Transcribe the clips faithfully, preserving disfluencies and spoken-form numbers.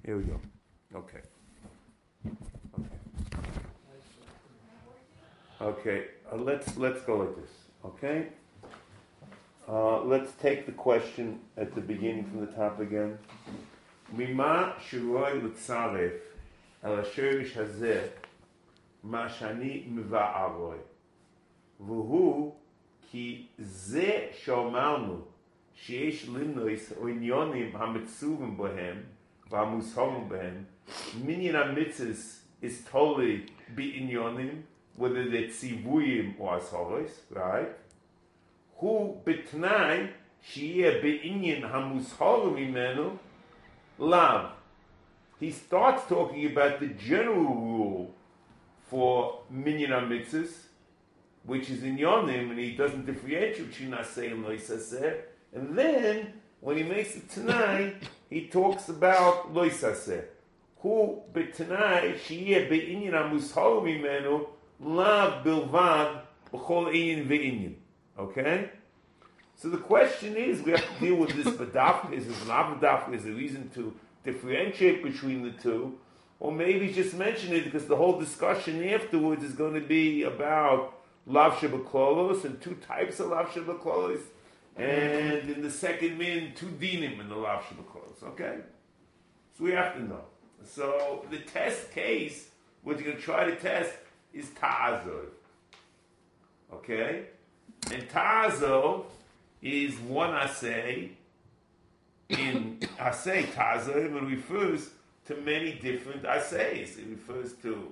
Here we go. Okay. Okay. Okay. Uh, let's let's go like this. Okay. Uh, let's take the question at the beginning from the top again. Mima shiroi l'tzaref el asherish hazeh ma shani miva'aroi v'hu ki ze shomarnu sheyesh limnois oinyonim hamitzuvim bohem v'hamushorim bohem minyan hamitzvos is totally bi'inyonim, whether they're tzivuyim or ashoros, right? Hu betnai sheyeh be'inyan hamushorim imenu lav. He starts talking about the general rule for minyan hamitzvos, which is in yonim, and he doesn't differentiate between aseh and loisaseh. And then, when he makes it tonight, he talks about loisaseh. Hu betnai sheyeh be'inyan hamushorim imenu lav bilvad b'chol inyan ve'inyan. Okay? So the question is, we have to deal with this badaf. Is this an avadaf? Is there a reason to differentiate between the two? Or maybe just mention it because the whole discussion afterwards is going to be about lav shebeklolos and two types of lav shebeklolos, and in the second min, two dinim in the lav shebeklolos. Okay? So we have to know. So the test case, what you're going to try to test is ta'azor. Okay? And ta'azor is one asay. In asay, ta'azor, it refers to many different asays. It refers to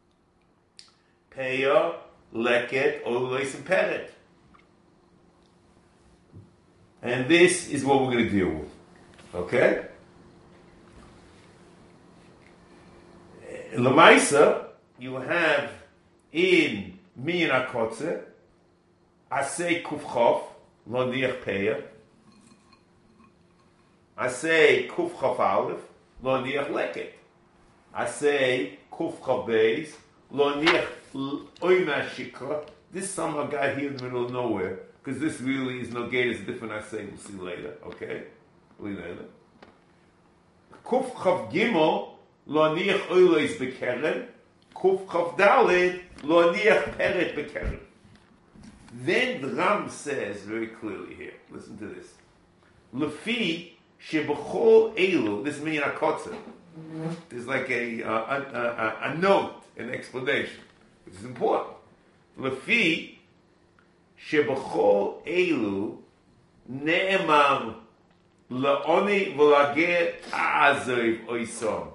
peya, leket, olos, and peret. And this is what we're going to deal with. Okay? Lamaisa, you have in minyan hakotzer, asay kufchof, lo niach peya. Asay kufchof aleph, lo niach leket. Asay kufchof beis, lo niach oima shikra. This somehow got here in the middle of nowhere, because this really is no gate, it's a different asay, we'll see later, okay? We'll see later. Kufchof gimel, lo niach oilois bekeren. Kufchof daled, lo niach peret bekeren. Then the Ram says very clearly here, listen to this. Lefi shebechol elu, this is minyan hakotzer. There's like a, uh, a, a, a note, an explanation, which is important. Lefi shebechol elu ne'emar la'oni v'lageh ta'azoiv oisom.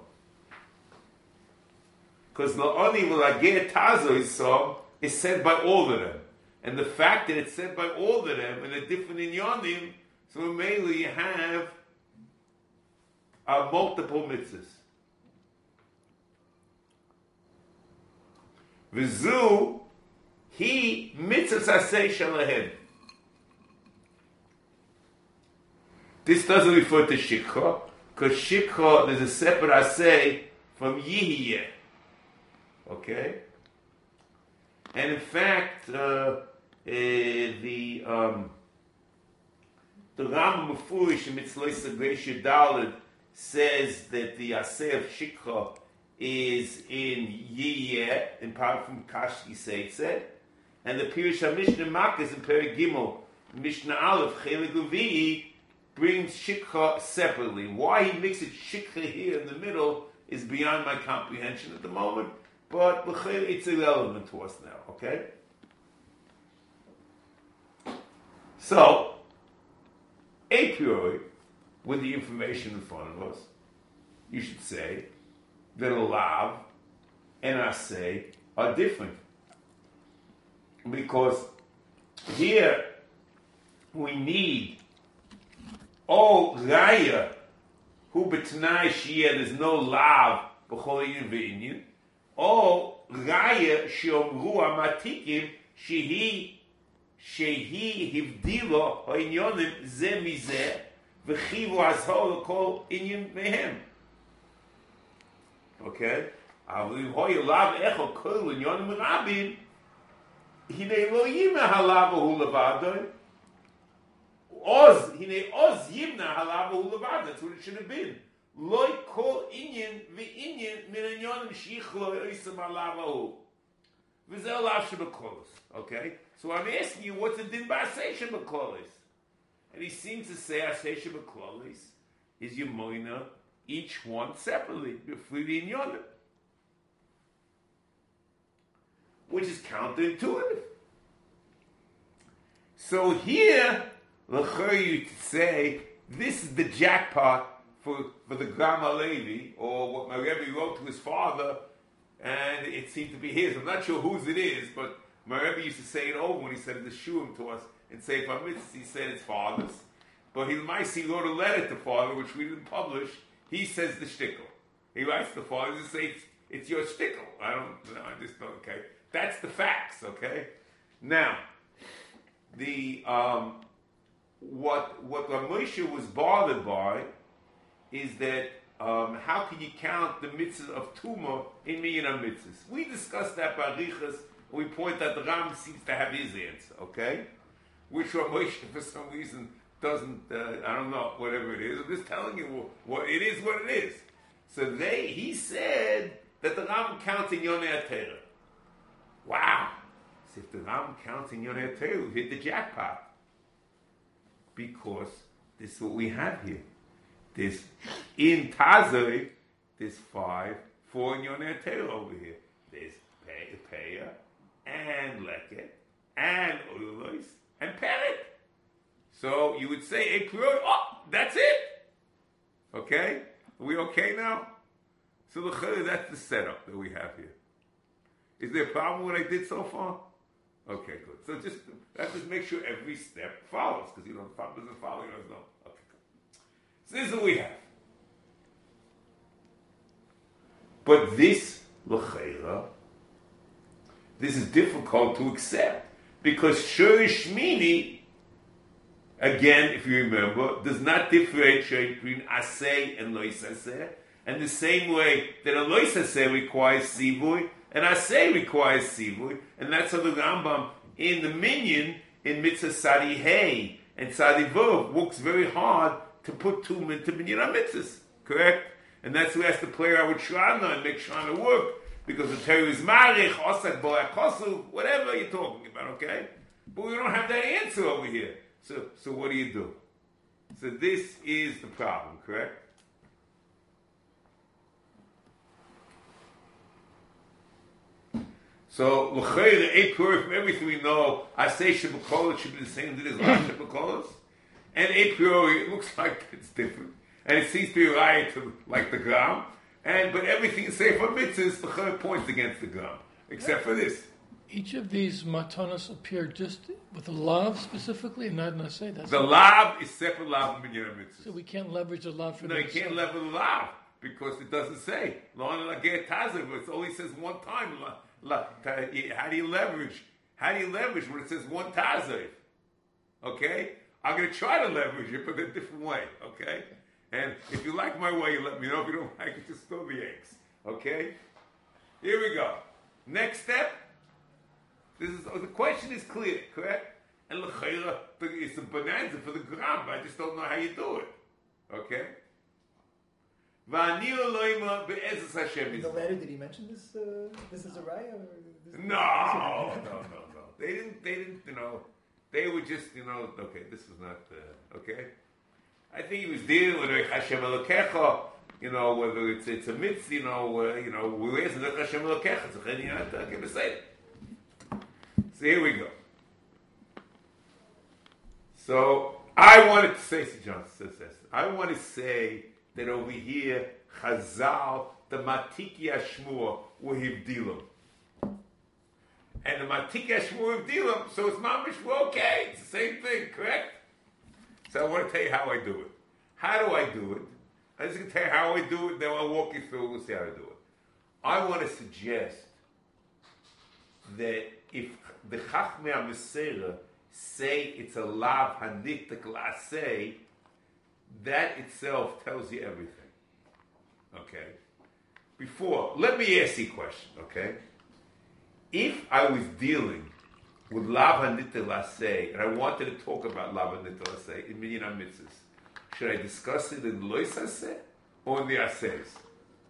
Because la'oni v'lageh ta'azoiv oisom is said by all of them. And the fact that it's said by all of them and a different inyanim, so mainly you have uh, multiple mitzvahs. V'zu, he mitzvahs asay shalahem. This doesn't refer to shikha, because shikha, there's a separate asay from yihiyeh. Okay? And in fact, uh, Uh, the um, the Rambam Mefurish in Mitzlois Sagreisha Daled says that the Aseh of Shikha is in Yiyeh, in part from Kashki Seitzeh, and the Pirush HaMishnah Makkos in Perek Gimel, Mishnah Aleph, Chelik Levi, brings Shikha separately. Why he makes it Shikha here in the middle is beyond my comprehension at the moment, but it's irrelevant to us now, okay? So, a priori, with the information in front of us, you should say that a lav and asay are different. Because here we need oh raya who betnai shia, there's no lav b'chol inyan ve'inyan, oh raya sheomru amatikim shehi shehi hivdilo ha'inyonim ze mizeh v'chivu azhor kol inyan mehem. Okay? אבל אם הוא ילאו איך או כל עניון מרבים, הנה לא ימנה הלאו הוא לבדו, עוז, הנה עוז ימנה הלאו הוא לבדו, that's what it should have been. לא כל inyan v'inyan min inyanim shichlo isam alavahu. V'zel lav shebekolos. Okay? So I'm asking you, what's the din ba'aseh shebekolos? And he seems to say aseh shebekolos is Yemoina, each one separately, before the inyanim. Which is counterintuitive. So here, l'chor you say, this is the jackpot for, for the Gram Levi, or what my Rebbe wrote to his father, and it seemed to be his. I'm not sure whose it is, but my Rebbe used to say it over when he said the shurim to us, and say, he said it's father's. But he might see wrote a letter to father, which we didn't publish. He says the shtickle. He writes to father and says, it's, it's your shtickle. I don't, no, I just don't, okay. That's the facts, okay? Now, the um, what what Moshe was bothered by is that um, how can you count the mitzvahs of Tumah in Minyan mitzvahs? We discussed that by Riches, and we point out the Ram seems to have his answer, okay? Which Moshe, for some reason, doesn't, uh, I don't know, whatever it is. I'm just telling you what, what it is, what it is. So they, he said that the Ram counts in Yonei HaTorah. Wow. So if the Ram counts in Yonei HaTorah, we've hit the jackpot. Because this is what we have here. There's, in Tazoi, there's five, four in Yonei HaTorah over here. There's Peah, and Leket, and Ululois, and Perik. So you would say, a period, oh, that's it. Okay? Are we okay now? So that's the setup that we have here. Is there a problem with what I did so far? Okay, good. So just, let's just make sure every step follows, because you know, if it doesn't follow, you don't know. Okay, good. So this is what we have. But this, l'cheira, this is difficult to accept, because Shurish Shmini, again, if you remember, does not differentiate between aseh and lois aseh, and the same way that a lois aseh requires sivui, and aseh requires sivui, and that's how the Rambam in the Minyan in Mitzvah Sadi Hey and Sadi Vov works very hard to put two into Minyan mitzvahs, correct? And that's who has to play around with Shana and make Shana work, because the Torah is Marich, Osak, Boak, Kosu, whatever you're talking about, okay? But we don't have that answer over here. So, so what do you do? So this is the problem, correct? So, l'chayr, a pure from everything we know, I say Shabbakolos should be the same as it is last Shabbakolos. And a priori, it looks like it's different. And it seems to be right to, like the Gram. And, but everything is safe for mitzvahs, the Chayr points against the Gram. Except for this. Each of these matanos appear just with a lav specifically, and not naseh. That's the lav is separate lav in Minyan mitzvahs. So we can't leverage the lav for no, the you can't leverage the lav, because it doesn't say. It only says one time. How do you leverage? How do you leverage when it says one tazev? Okay? I'm going to try to leverage it, but in a different way. Okay? And if you like my way, you let me know. If you don't like it, just throw the eggs. Okay? Here we go. Next step. This is, oh, the question is clear, correct? And l'chayra, it's a bonanza for the gram, but I just don't know how you do it. Okay? In the letter, did he mention this? Uh, this is a raya? Or this no, no, no, no. They didn't. They didn't. You know, they were just. You know, okay. This was not. Uh, okay. I think he was dealing with Hashem Elokecha. You know, whether it's it's a mitzvah. You know, uh, you know, where is it Hashem Elokecha? It's a cheniyat. I'm going to say it. So here we go. So I wanted to say, John says this. I want to say that over here, Chazal, the Matiki Ashmur, were Hivdilim. And the Matiki Ashmur Hivdilim, so it's Mamish, well, okay, it's the same thing, correct? So I want to tell you how I do it. How do I do it? I'm just going to tell you how I do it, then I'll walk you through, we'll see how I do it. I want to suggest that if the Chachmei HaMesera say it's a lav hanitik la'aseh, that itself tells you everything. Okay? Before, let me ask you a question, okay? If I was dealing with lav hanitik la'aseh, and I wanted to talk about lav hanitik la'aseh in Minyan HaMitzvahs, should I discuss it in lois aseh or in the asehs?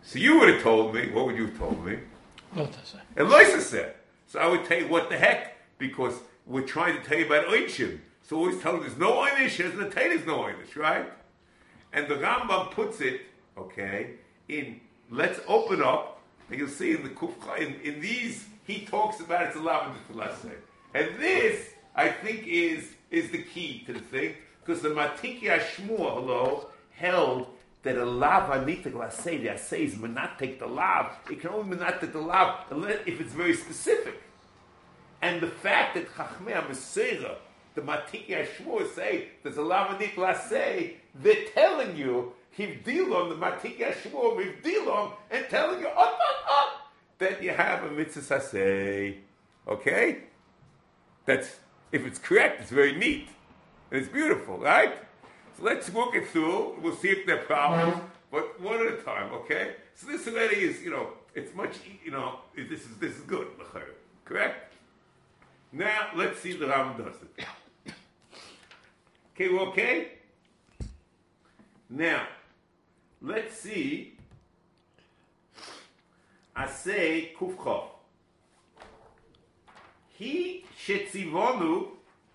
So you would have told me, what would you have told me? Lo taseh. And Loisa said. So I would tell you, what the heck? Because we're trying to tell you about Oishim. So always tell you there's no Einish, there's no there's no Einish, right? And the Rambam puts it, okay, in, let's open up, and you'll see in the Kufcha, in, in these, he talks about it's a lav and the Laseh. And this, I think, is is the key to the thing, because the Matiki Ashmua, hello, held that a lav anitik laseh, the aseh is menatek the lav. It can only menatek the lav if it's very specific. And the fact that Chachmei HaMesirah, the Matiki Ashmua, say there's a lav anitik laseh, they're telling you hivdilon, the Matiki Ashmua hivdilon, and telling you up, up, up, that you have a mitzvah aseh. Okay, that's if it's correct. It's very neat and it's beautiful, right? So let's walk it through. We'll see if there are problems, but one at a time, okay? So this already is, you know, it's much, you know, this is this is good, correct? Now let's see the Ram does it. Okay, we're okay? Now let's see. I say Kufchof. He shetzivonu.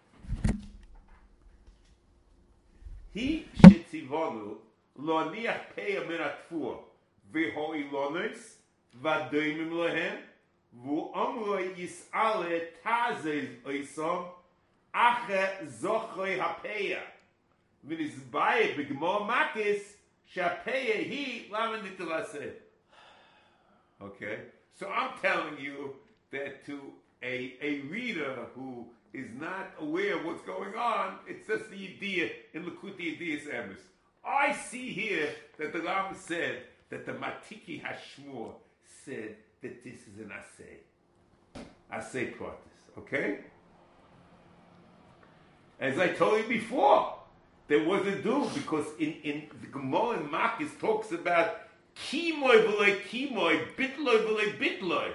He shetzivonu lo niach peya min atfur v'hoi lonis v'adoimim lehem v'omroi yis'ale tazez oisom ache zochoi hapeya v'nizbaye b'gmor makis shapeya hi lamen nitilaseh. Okay, so I'm telling you that to a a reader who is not aware of what's going on, it's just the idea in Likutei Yedias Emes. I see here that the Ram said that the Matiki Hashmur said that this is an Aseh. Aseh Pratis, okay? As I told you before, there was a do, because in, in the Gemara in Makis talks about Kimoy v'loi Kimoy, Bitloi v'loi Bitloi.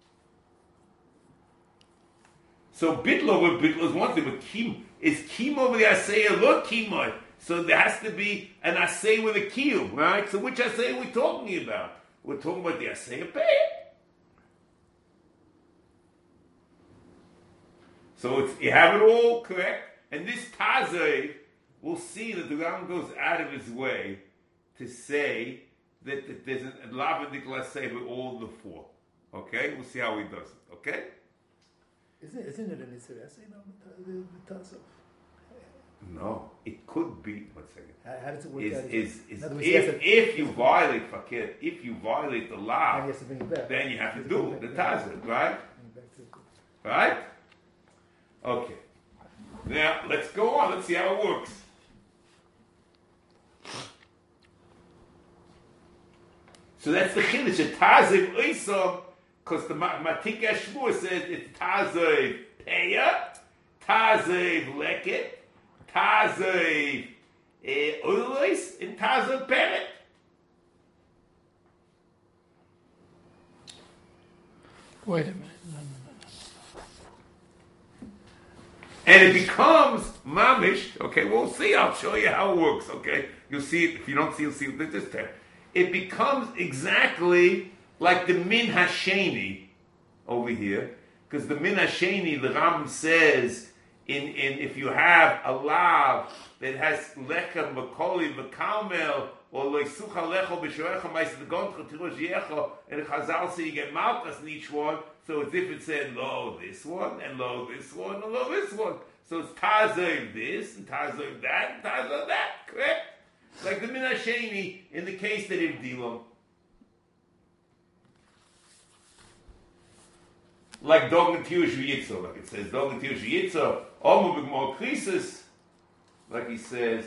So bitlo with bitlo is one thing, but kim is kimo with the asay or not kimo. So there has to be an asay with a kiyum, right? So which asay are we talking about? We're talking about the asay of pay. So it's, you have it all correct, and this tazay, we'll see that the Ram goes out of his way to say that, that there's a lavandik asay with all the four. Okay, we'll see how he does it. Okay. Isn't it, isn't it an Isser Essay, no, the, the, the Taz of? No, it could be. One second. How, how does it work Is, out? is, is, words, if, if you violate fakir, if you violate the Then law, he has to bring it back. then you have to He has do bring the it back. tazid, right? Bring it back to- Right? Okay. Now let's go on. Let's see how it works. So that's the chiddush. A taziv oisom, because the Matik Ashmur says it's taziv peya, taziv leket, taziv oilos, and taziv peret. Wait a minute. No, no, no. And it becomes mamish. Okay, we'll see. I'll show you how it works. Okay, you'll see it. If you don't see, you'll see it this time. It becomes exactly like the min hasheni over here, because the min hasheni, the Ram says, in, in if you have a lav that has lechem v'koli v'kalmel or loisucha lecho b'shorecha ma'is the gontcha tirosh yecho, and Chazal say you get malchus in each one. So it's if it said lo this one and lo this one and lo this one. So it's tazev this and tazev that and tazev that. Correct? Like the min hasheni in the case that it dilom. Like dog and tiush v'yitzo, like it says dog and tiush v'yitzo. Omu b'gmor krisis, like he says.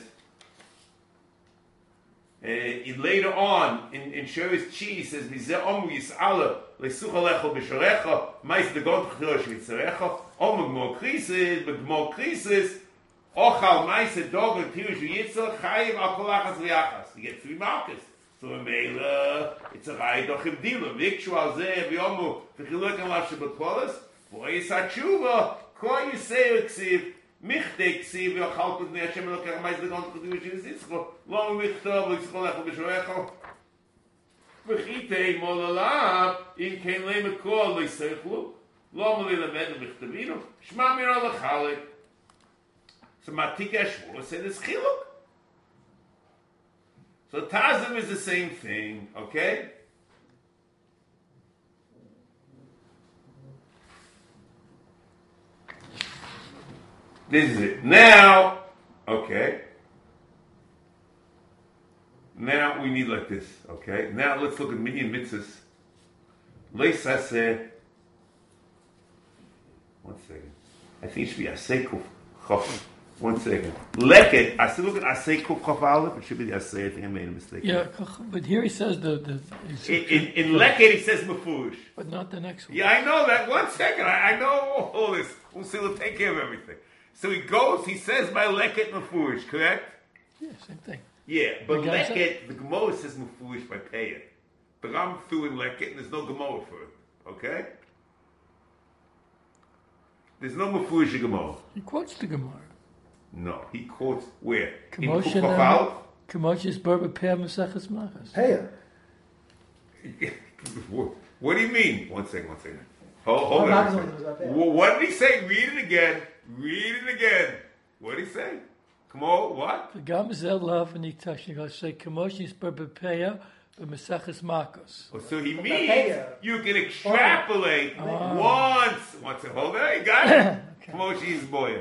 Uh, in, later on, in, in Sheris Chi, he says, Mizeh omu yis'ala, le'sucha lecho b'shorecha, ma'is degon ch'chirosh v'yitzarecha, omu b'gmor krisis, b'gmor krisis, ochal ma'is dog and tiush v'yitzo, chayim al kolachas v'yachas. You get three markers. So in Meila, it's a rai doch im Dilo. Vikshu al zeh v'yomu v'chiluk al lav shebetkolas, v'oyis ha-tshuva, ko yisei v'ksiv, Michte ksiv v'chalkut mi Hashem elokech ma'is degon ch'chirosh v'yitzarecha, lo michtav v'yitzchol lecho b'shorecha. V'chitei molalav, in kein leme kol leiseichlu, lo mali lemed michtavinu, shma mira lechalik. So Matika Shmuel said it's chiluk. So Tazim is the same thing, okay? This is it. Now, okay. Now we need like this, okay? Now let's look at Minyan Mitzvahs. Leisase. One second. I think it should be Aseikuf Chof. One second. Leket. I still look at Aseikuf Chof Aleph. It should be the Asei. I think I made a mistake. Yeah, but here he says the. the in in, in Leket he says Mefurish. But not the next one. Yeah, I know that. One second. I, I know all this. We'll see. We'll take care of everything. So he goes, he says by Leket Mefurish, correct? Yeah, same thing. Yeah, but The guy Leket, said- the Gemara says Mefurish by Peah. The Ram threw in Leket and there's no Gemara for it, okay? There's no Mefurish in Gemara. He quotes the Gemara. No, he quotes where? In Kemoshe Kuf na- Chaf Kemoshe's Berba Peh Maseches Machas. Hey, Aleph? What do you mean? One second, one second. Hold, hold Oh, on. Max a was second. up there. Well, what did he say? Read it again. Read it again. What did he say? Come on, what? The Gamzel Love and Itash. You say Kemoshe's Berba Peh Maseches Machas. Oh, so he But means Peah. you can extrapolate Oh. once. Once, hold on, you got it? Moshe's boy.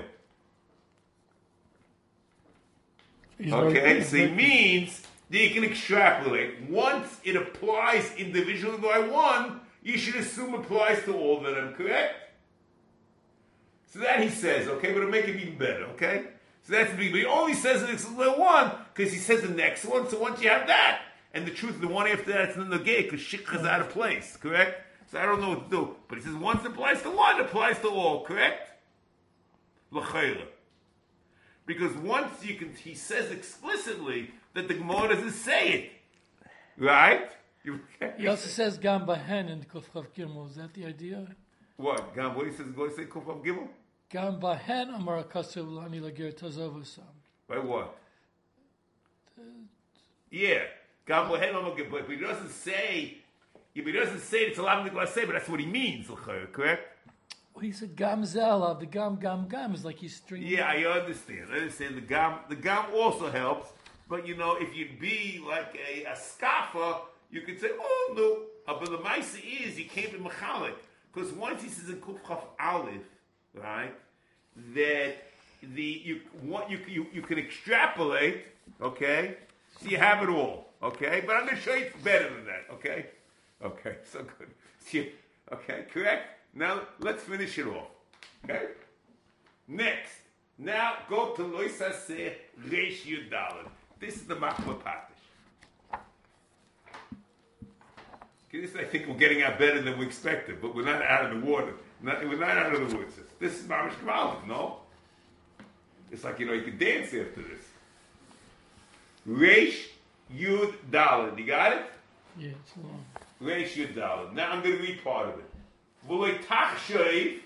He's Okay, very- so he means that you can extrapolate. Once it applies individually by one, you should assume applies to all of them, correct? So that he says, okay, but it'll make it even better, okay? So that's the big, but he only says it exclude one, because he says the next one, so once you have that, and the truth, the one after that, it's in the gate, because shikha is out of place, correct? So I don't know what to do. But he says once it applies to one, it applies to all, correct? L'chayla. Because once you can, he says explicitly that the Gemara doesn't say it. Right? You- He also says Gam Bahen in Kuf Chav Gimel. Is that the idea? What? Gam, what he says, go say Kufam Gimel? Gam Bahen Amar Akasu Lani Lagir Tazovusam. By what? Yeah. Gam Bohen Amar Gimel. But he doesn't say, if he doesn't say it's a lot of say, but that's what he means, l'chayla, correct? Well, he said Gam Zela. The Gam Gam Gam is like he's stringing. Yeah, I understand. I understand the gam. The gam also helps, but you know, if you'd be like a, a scoffer, you could say, "Oh no," uh, but the ma'isa is you can't be mechalik because once he says in Kuf Chaf Aleph, right, that the you what you you you can extrapolate, okay, so you have it all, okay. But I'm going to show you it's better than that, okay, okay, so good, See, okay, correct. Now let's finish it off. Okay? Next. Now go to Loisaseh Reish Yud Daled. This is the Machma Patish. Okay, this I think we're getting out better than we expected, but we're not out of the water. Not, we're not out of the woods. This is Mamish Kamalim, no? It's like, you know, you can dance after this. Reish Yud Daled. You got it? Yeah, it's long. Reish Yud Daled. Now I'm going to read part of it. V'lei tachshev,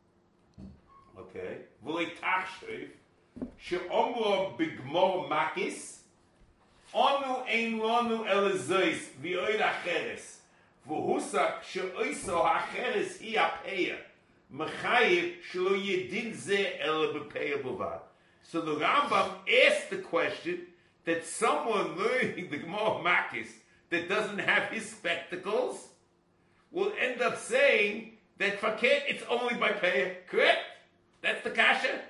okay, v'lei tachshev, she'omro b'gmor makis, onu ein lanu elezois v'oid acheres, v'husak she'oiso acheres hi apeya, mechayiv shelo yedin ze ele b'peya b'vad. So the Rambam asked the question that someone learning the Gemara Makis that doesn't have his spectacles will end up saying that fakir it's only by payer, correct? That's the kasha.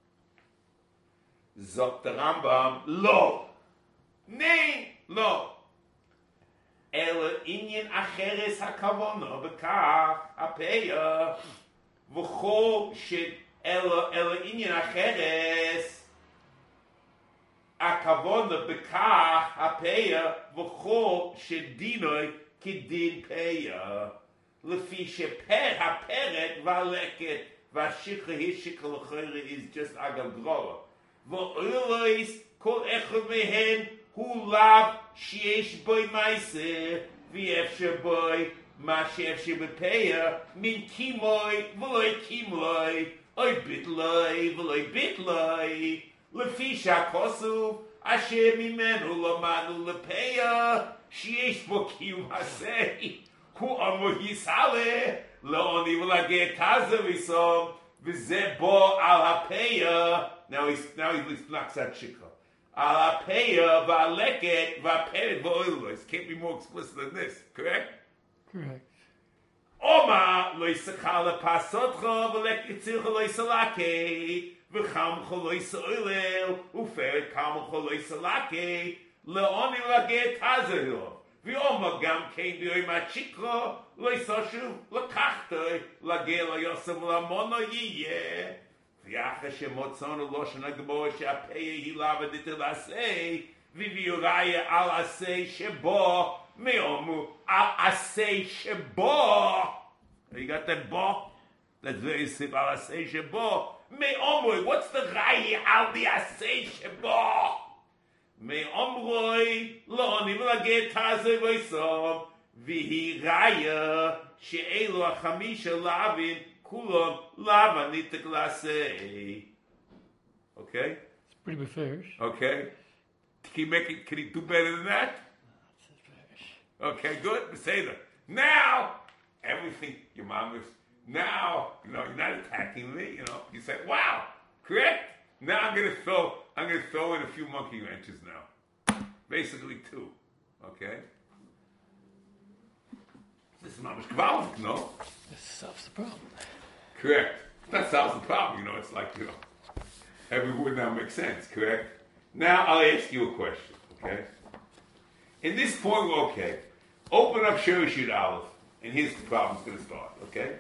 Zok the Rambam, lo. Nay, lo. Ela inyan acheres hakavono bekach apeya. V'chol shit ela ela inyan acheres hakavono bekach apeya. V'chol shedinoi Kidin Peya, Lefi Sheper Haperet Valeket Vashikha Hishikha L'chayre is just Agagroa. V'oilois Kol Echad Mehen Hu Lav Shiesh Boy Maise V'Efshe Boy Ma Shefshe Bepeya Min Kimoi V'loi Kimloi Oy Bitloi V'loi Bitloi Lefi Shakosu Asher mimenu lamanu lepeya, sheyesh bo kiyum hasei, hu amu yisale, le'oni v'lageh taza v'som, v'zeh bo al hapeya. Now he's now he knocks out shikha. Al hapeya v'aleket v'aperet v'oilos. Can't be more explicit than this, correct? Correct. Oma lo yisachal pasotcha v'lek yitzilcha lo yisalake v'chamcha lo yisoilel uferet kamcha lo yisalake le'oni l'ageh tazehilo v'oma gam kein b'yoy machikra lo yisoshu l'kachtoi l'ageh lo yosem l'mono yiyeh v'yacha shemotzono lo shenagbo she'apeya hilava ditilasei v'v'yoraya al asei shebo me'omu al asei shebo. You got that bo? That's very simple. Al asei shebo. Me'omu. What's the raya al the asei shebo? Me'omroi lo oni v'lageh tazeh v'osom v'hi raya she'elu ha'chamisha lavin kulon lava nitek lasei. Okay? It's pretty fairish. Okay. Can he make it? Can he do better than that? Okay, good. Say that. Now, everything your mom is. Now, you know, you're not attacking me. You know, you say, "Wow, correct." Now I'm gonna throw. I'm gonna throw in a few monkey wrenches now. Basically two. Okay. This is mama's gewaltig, no? This solves the problem. Correct. That solves the problem. You know, it's like you know, every word now makes sense. Correct. Now I'll ask you a question. Okay. In this point, we're okay. Open up Shirashid Aleph, and here's the problem's going to start, okay?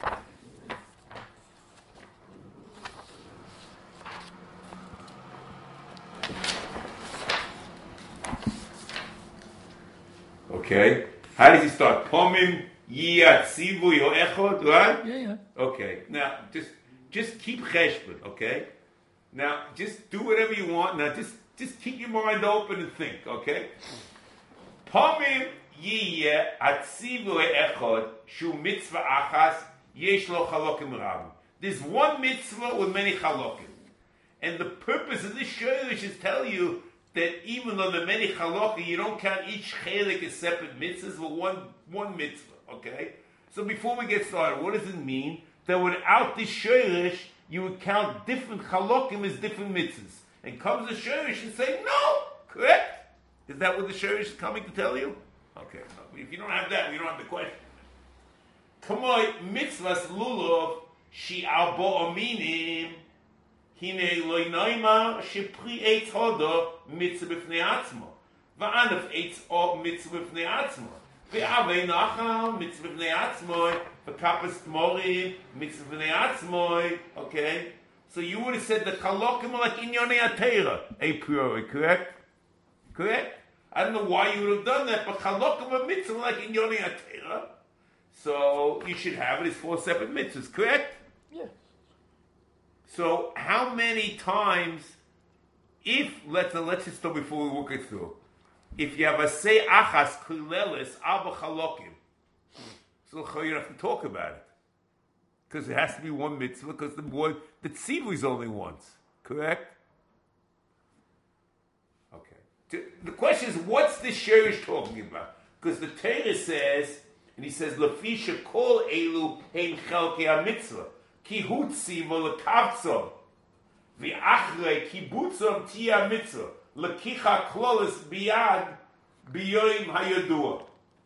Okay? How does he start? Pomim yatzivu yo echod, right? Yeah, yeah. Okay. Now, just just keep cheshbon, okay? Now, just do whatever you want. Now, just, just keep your mind open and think, okay? Pomim Yiyeh atzivu echad shu mitzvah achas yesh lo chalokim rabim. There's one mitzvah with many chalokim, and the purpose of this shirish is tell you that even though there are many chalokim, you don't count each chelik as separate mitzvahs, but one one mitzvah. Okay. So before we get started, what does it mean that without this shirish you would count different chalokim as different mitzvahs? And comes the shirish and say no, correct? Is that what the shirish is coming to tell you? Okay, if you don't have that, we don't have the question. Kamoy mitzvahs lulav shi arbo aminim hine loy noima shepri eitz hodo mitzvah b'fnei atzmo va'anaf eitz o mitzvah b'fnei atzmo ve'avei nachal mitzvah b'fnei atzmo v'kapas tmorim mitzvah b'fnei atzmo. Okay, so you would have said the chalokim are like inyonei atera a priori, correct? Correct? I don't know why you would have done that, but chalokim are mitzvah like in Yoni Atera. So you should have it as four separate mitzvahs, correct? Yeah. So how many times, if, let's let's just start before we walk it through. If you have a say achas kulelis abba chalokim, so you don't have to talk about it. Because it has to be one mitzvah, because the one, the tzivu is only once, correct? The question is, what's this shirish talking about? Because the Torah says, and he says, "Lefisha kol elu hein chelkei hamitzvah ki hu tziva lekavtzom v'achrei kibutzom tia mitzvah lekicha klolis biyad biyoyim hayadua."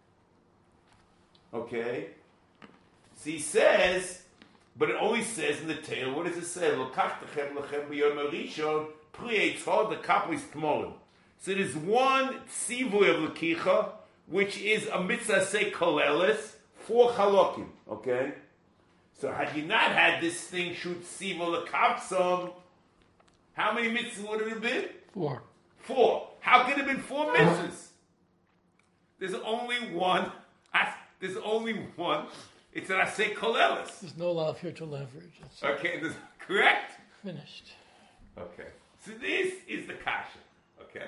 Okay, so he says, but it only says in the Torah. What does it say? Lokachtechem lechem biyoyim harishon pri eitzod the kaplis tmorim. So there's one tzivu of Lekicha, which is a mitzvah say kolelis, four chalokim. Okay? So had you not had this thing, shoot tzivu lekavtzom, how many mitzvahs would it have been? Four. Four. How could it have been four mitzvahs? There's only one. There's only one. It's an asay kolelis. There's no law here to leverage. It's Okay, this, correct? finished. Okay. So this is the kasha. Okay?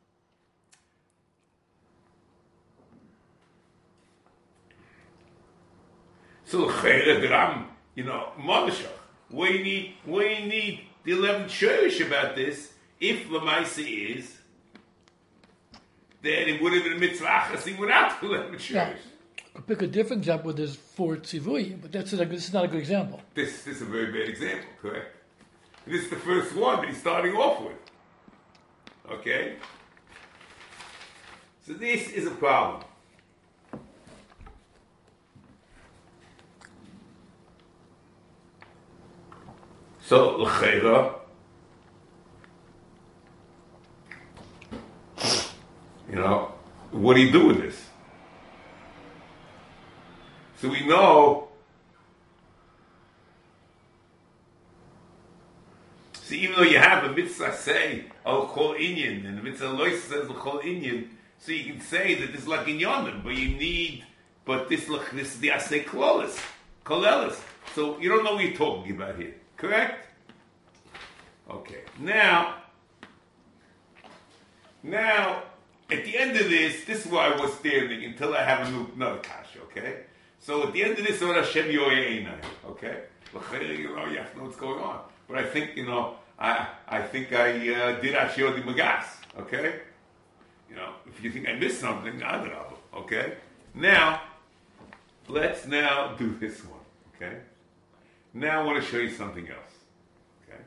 So Ram, you know, Mamashach, what you need, what you need the eleventh shirish about this if Lamaisa is, then it would have been a mitzvah chasim without the lemon Now, shirish. I could pick a different example where there's four tzivui, but that's a, this is not a good example. This, this is a very bad example, correct? This is the first one that he's starting off with. Okay? So this is a problem. So, l'chera, you know, what do you do with this? So we know, so even though you have a mitzvah say, oh, chol inyan, and the mitzvah lois says chol inyan, so you can say that this is like in yonim, but you need, but this this is the asay klolis, kolelis. So you don't know what you're talking about here, correct? Okay. Now, now at the end of this, this is where I was standing until I have a new, another kasha. Okay. So at the end of this, what Hashem yoyeinai. Okay. You know, you have to know what's going on. But I think you know, I I think I uh, did Ashio di Magas. Okay. You know, if you think I missed something, Adrabah. Okay. Now, let's now do this one. Okay. Now I want to show you something else. Okay.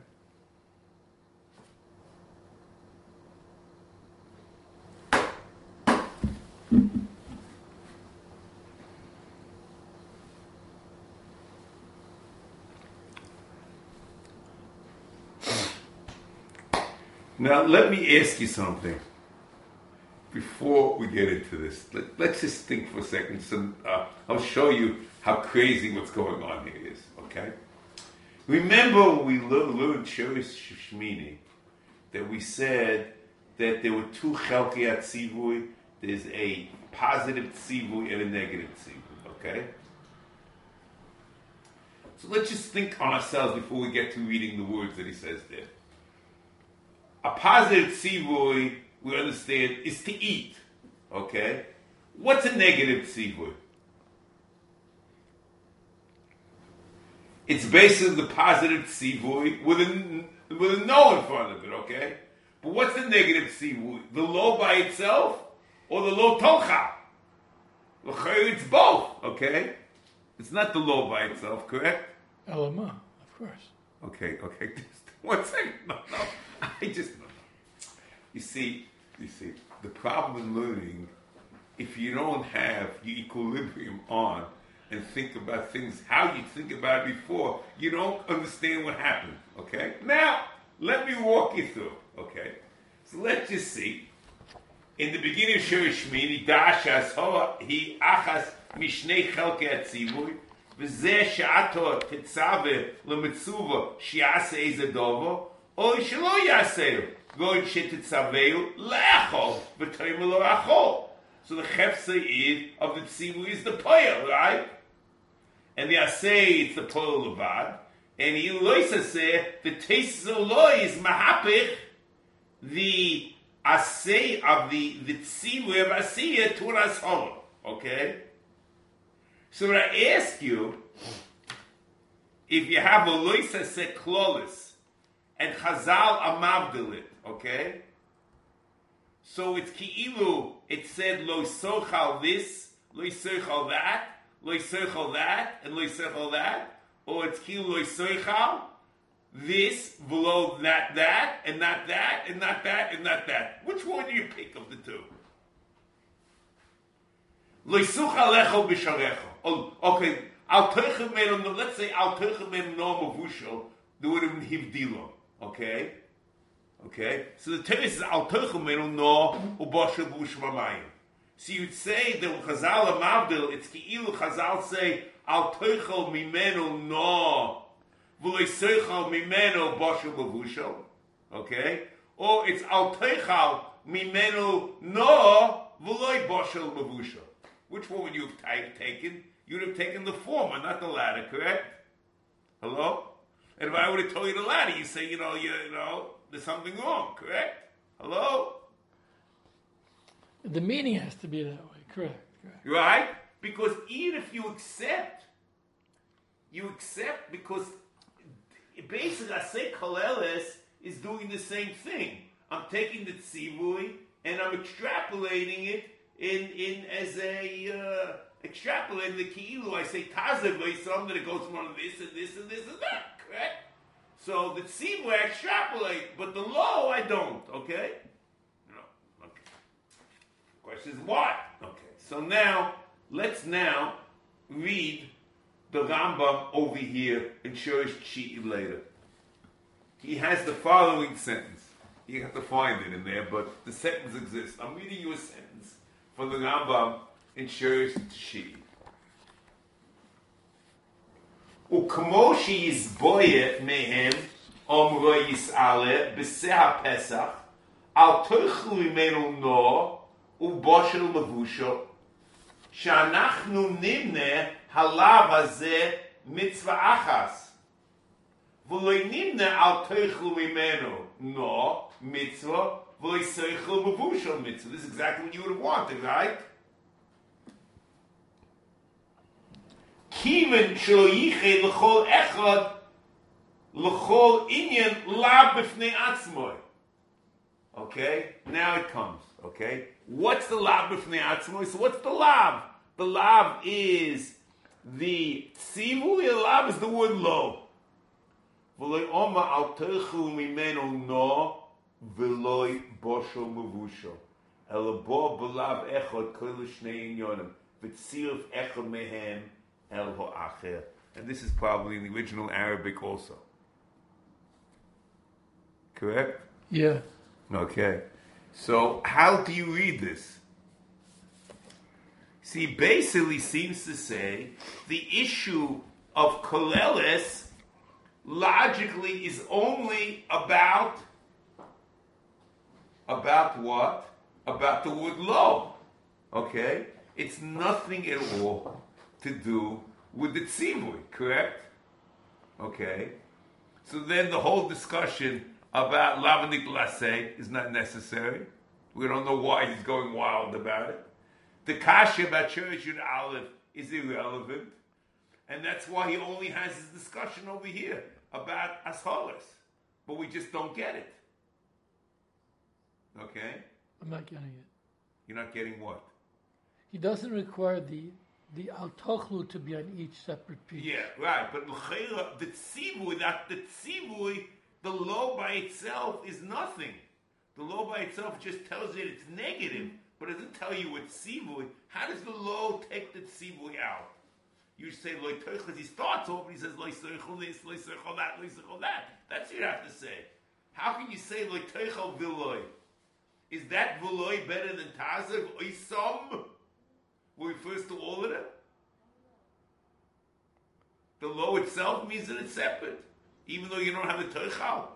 Now let me ask you something before we get into this. Let, let's just think for a second. So, uh, I'll show you how crazy what's going on here is. Okay. Remember when we learned Sheris Shmini that we said that there were two chelkei tzivui. There's a positive tzivui and a negative tzivui. Okay. So let's just think on ourselves before we get to reading the words that he says there. A positive tzivui, we understand, is to eat. Okay? What's a negative tzivui? It's basically the positive tzivui with a, with a no in front of it, okay? But what's the negative tzivui? The lo by itself or the lo tocha? It's both, okay? It's not the lo by itself, correct? Elama, of course. Okay, okay. Just one second. No, no. I just no, no. You see, you see, the problem in learning, if you don't have your equilibrium on and think about things how you think about it before, you don't understand what happened. Okay? Now, let me walk you through. Okay? So let's just see. In the beginning of Sheris Shmini, Dashas Hoa, he achas mishnei chelkei atzivui, v'zeh she'ato tetzave lemitzuva shi'ase eze dovo, or shelo yaseu, goin shetetzaveu le'achol, v'toim lo achol. So the chefse is of the tzivui is the poyel, right? And the asay it's the poyel levad, and the lois asay the taste of loy is mahapich the asay of the the tzivui of asiyah to an ashol. Okay. So when I ask you, if you have a lois asay klolis and Chazal amavdil it, okay? So it's ki'ilu, it said lo sochal this, lo sochal that, lo sochal that, and lo sochal that, or it's ki'ilu lo sochal this, below that, that, and not that, and not that, and not that. Which one do you pick of the two? Lo sochal lecho b'sharecho. Oh, okay, al teichem men, let's say al teichem men no mavushal, there would have been hivdilo, okay? Okay, so the Torah is al tochel menu no ubashel b'ushmamayim. So you'd say that when Chazal amavdil, it's ki'ilu Chazal say al tochel mimenu no v'loy seichel mimenu bashel b'ushel. Okay, or it's al tochel mimenu no v'loy bashel b'ushel. Which one would you have taken? You'd have taken the former, not the latter. Correct? Hello. And if I would have told you the latter, you say, you know, you, you know. There's something wrong, correct? Hello? The meaning has to be that way, correct, correct. Right? Because even if you accept, you accept because basically Asay Kalelis is doing the same thing. I'm taking the tzivui and I'm extrapolating it in in as a uh, extrapolating the ki'ilu. I say tazev v'yisam that it goes from this and this and this and that. Correct? So the tzivui I extrapolate, but the low I don't. Okay? No. Okay. Question is why? Okay. So now let's now read the Rambam over here in Shorish Chi later. He has the following sentence. You have to find it in there, but the sentence exists. I'm reading you a sentence from the Rambam in Shorish Chi. Ukmo sheyizboye mehem omro yis'ale b'seh Pesach al toichlu imenu no uboshel levusho she'anachnu nimne halav hazeh mitzvah achas v'lo nimne al toichlu imenu no mitzvah v'lo seichel levusho mitzvah. This is exactly what you would have wanted, right? Kiven shelo yichei l'chol echad l'chol inyan lav b'fnei atzmoi. Okay, now it comes. Okay, what's the lav b'fnei atzmoi? So what's the lav? The lav is the tzivui. The lav is the word lo. V'loi oma al terchu mimenu no v'loi bosho mevusho. Ela bo b'lav echad kol shnei inyonim v'tziruf echad mehem el ho'acher. And this is probably in the original Arabic also. Correct? Yeah. Okay. So how do you read this? See, basically seems to say the issue of koleles logically is only about about what? About the word lo. Okay? It's nothing at all to do with the tzivui, correct? Okay. So then the whole discussion about lavanik laseh is not necessary. We don't know why he's going wild about it. The kasha about Shorish Yud Aleph is irrelevant. And that's why he only has his discussion over here about asholas. But we just don't get it. Okay? I'm not getting it. You're not getting what? He doesn't require the the al-tochlu to be on each separate piece. Yeah, right. But l'cheira, the tzivui, that the tzivui, the law by itself is nothing. The law by itself just tells you it's negative, but it doesn't tell you what tzivui. How does the law take the tzivui out? You say loy toichel. He starts off and he says loy seichel this, loy seichel that, loy seichel that. That's what you have to say. How can you say loy toichel v'loy? Is that v'loy better than tazev oisam? Who refers to all of them? The law itself means that it's separate, even though you don't have the toichel.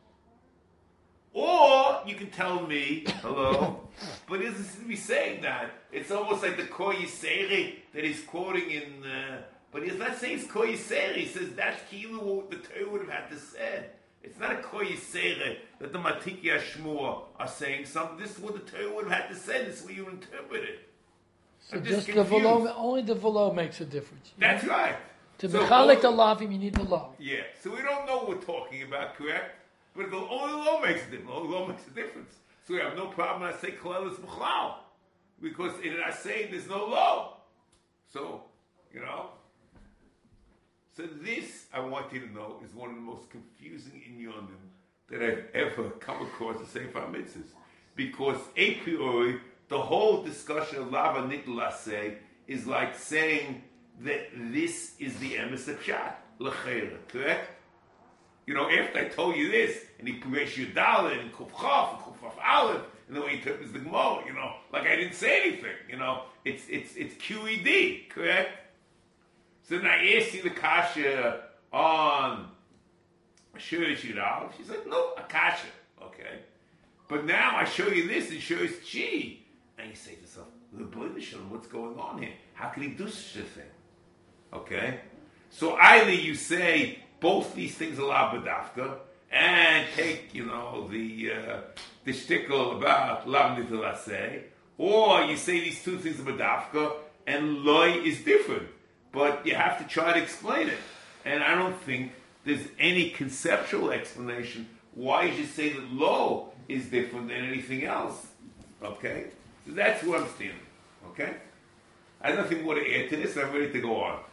Or you can tell me, hello, but it doesn't seem to be saying that. It's almost like the Ko Yiseri that he's quoting in, uh, but he's not saying it's Ko Yiseri. He says that's Kilu what the Torah would have had to say. It's not a Ko Yiseri that the Matiki Ashmur are saying something. This is what the Torah would have had to say. This is what you interpret it. So I'm just, just the velo, confused. only the velo makes a difference. You That's know? right. To So- mechalik the lavim, you need the law. Yeah, so we don't know what we're talking about, correct? But the only law makes a difference. Only law makes a difference. So we have no problem when I say kolelis b'chlal, because in I say there's no law. So, you know. So this, I want you to know, is one of the most confusing inyonim that I've ever come across in Sefer HaMitzvahs. Because a priori, the whole discussion of lava niklaseh is like saying that this is the emes of pshat, l'cheira, correct? You know, after I told you this, and he creates your dollar and kuf chaf and kuf chaf aleph, and then when he interprets the Gemara, you know, like I didn't say anything, you know, it's it's it's Q E D, correct? So then I asked you the kasha on Shorish Yud Aleph. She said, no, a kasha, okay. But now I show you this and Shorish Chi, and you say to yourself, what's going on here? How can he do such a thing? Okay? So either you say both these things are la b'dafka, and take, you know, the uh, the shtickle about lam nitlaseh, or you say these two things are b'dafka, and loy is different. But you have to try to explain it. And I don't think there's any conceptual explanation why you should say that lo is different than anything else. Okay? So that's who I'm standing. Okay? I have nothing more to add to this, I'm ready to go on.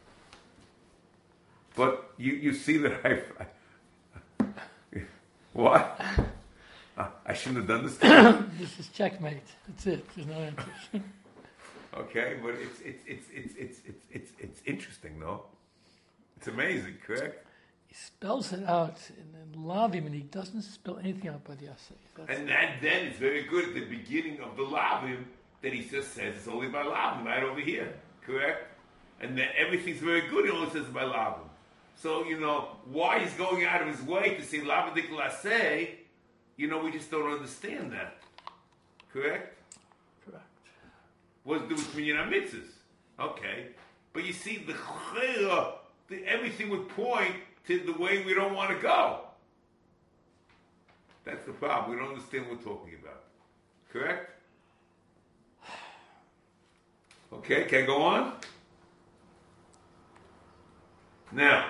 But you, you see that I... I what? Uh, I shouldn't have done this to you. This is checkmate. That's it. There's no answers. Okay, but it's it's it's it's it's it's it's, it's interesting, though. It's amazing, correct? He spells it out in, in Lavim, and he doesn't spell anything out by the essay. That's And that then it's very good at the beginning of the Lavim that he just says it's only by Lavim, right over here, correct? And then everything's very good, he only says by Lavim. So, you know, why he's going out of his way to say Lavim Diklaseh, you know, we just don't understand that. Correct? correct. What's to do with Minyan HaMitzvahs? Okay. But you see, the Chayra, the, everything would point to the way we don't want to go. That's the problem. We don't understand what we're talking about. Correct? Okay, can I go on? Now,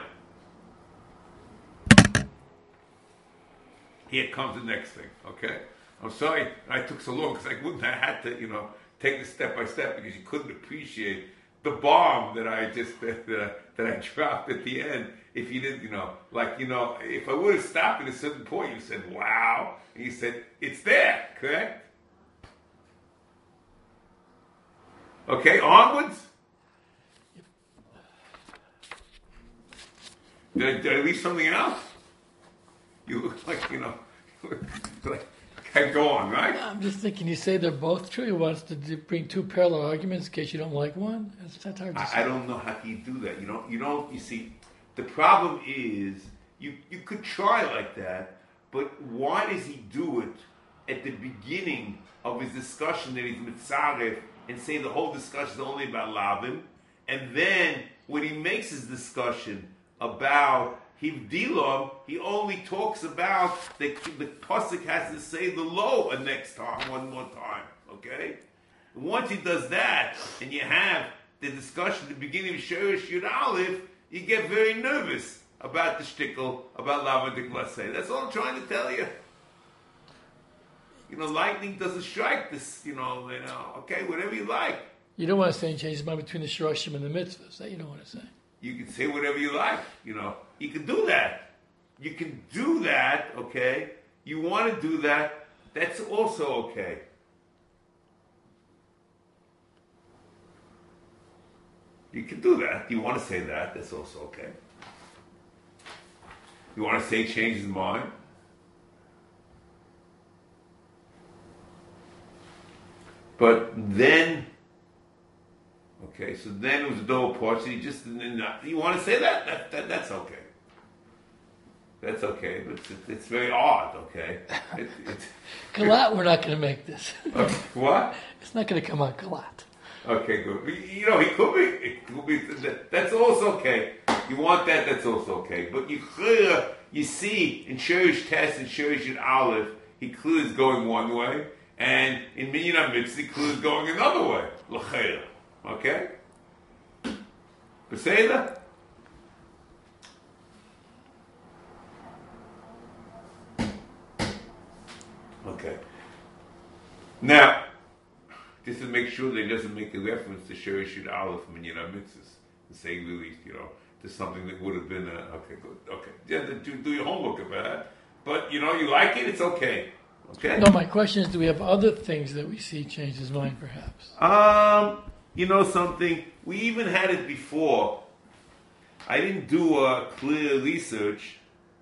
here comes the next thing, okay? I'm sorry I took so long because I wouldn't have had to, you know, take this step by step because you couldn't appreciate the bomb that I just, that, uh, that I dropped at the end. If you didn't, you know, like, you know, if I would have stopped at a certain point, you said, wow, and you said, it's there, correct? Okay, onwards. Did I, did I leave something else? You look like, you know, like, I go on, right? I'm just thinking, you say they're both true. He wants to do, bring two parallel arguments in case you don't like one. That's, that's hard to I, say. I don't know how you do that. You don't, you don't, you see, the problem is, you, you could try like that, but why does he do it at the beginning of his discussion that he's mitzaref and say the whole discussion is only about Lavim, and then when he makes his discussion about Hivdilam, he only talks about the the pasuk has to say the lo a next time, one more time. Okay, and once he does that, and you have the discussion at the beginning of Sherish Yud Aleph, you get very nervous about the shtickle about Lava Diklaseh. That's all I'm trying to tell you. You know, lightning doesn't strike this. You know, you know. Okay, whatever you like. You don't want to say and change his mind between the Shirashim and the mitzvahs. That you don't want to say. You can say whatever you like, you know. You can do that. You can do that, okay? You want to do that, that's also okay. You can do that. You want to say that, that's also okay. You want to say change his mind? But then... Okay, so then it was a double portion. You just you want to say that? That, that that's okay. That's okay, but it's, it's very odd. Okay, it, it's, Galat, we're not going to make this. okay, what? It's not going to come out Galat. Okay, good. You know, he could be. It could be. That, that's also okay. You want that? That's also okay. But you clear, you see in Sherish Test and Sherish and Aleph, he clearly is going one way, and in Minyan HaMitzvah, he clearly is going another way. L'chayr. Okay? Beseda? Okay. Now, just to make sure that he doesn't make a reference to Sherish Yud Aleph from Minyan HaMitzvahs, to say really, you know, to something that would have been a, okay, good, okay. Yeah, do, do your homework about that. But, you know, you like it, it's okay. Okay? No, my question is, do we have other things that we see change his mind, perhaps? Um... You know something? We even had it before. I didn't do a clear research,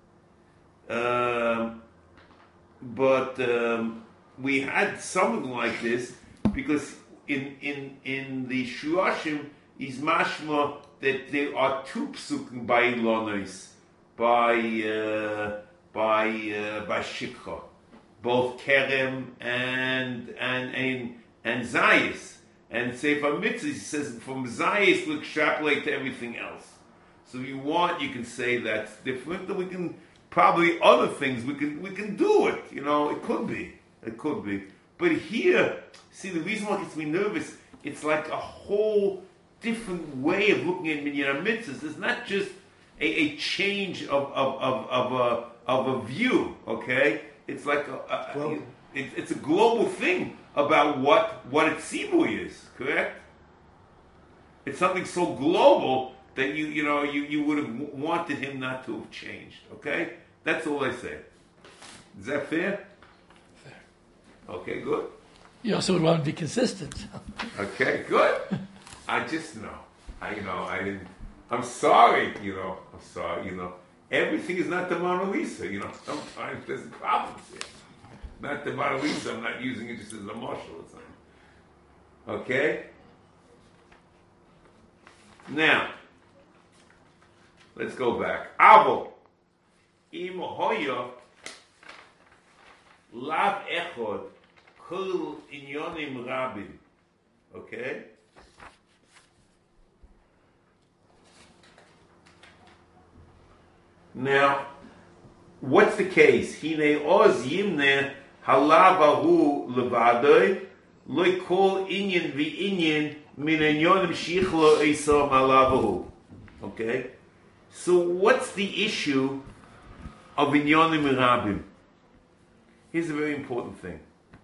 um, but um, we had something like this because in in in the Shurashim is mashma that there are two psukim by Ilonis, by uh, by uh, by Shikha, both Kerem and and and and Zayis. And Sefer Mitzvah, he says, from Zayis we extrapolate to everything else. So if you want, you can say that's different. Then we can, probably other things, we can we can do it. You know, it could be. It could be. But here, see, the reason why it gets me nervous, it's like a whole different way of looking at Minyan HaMitzvahs. It's not just a, a change of, of, of, of, a, of a view, okay? It's like a, a, a Global. it, it's a global thing about what what its tzibui is. Correct? It's something so global that you you know you, you would have w- wanted him not to have changed. Okay, that's all I say. Is that fair? Fair. Okay, good. You also would want to be consistent. Okay, good. I just know. I you know I didn't. I'm sorry. You know. I'm sorry. You know. Everything is not the Mona Lisa. You know. Sometimes there's problems here. Not the Mona Lisa. I'm not using it just as a marshal or something. Okay. Now, let's go back. Avo, im hoya lav echod kol inyonim rabin. Okay. Now, what's the case? Hine oz yimne halavahu levadoi loy kol inyan vi inyan min inyonim shichlo esam halavahu. Okay? So what's the issue of inyonim rabim? Here's a very important thing.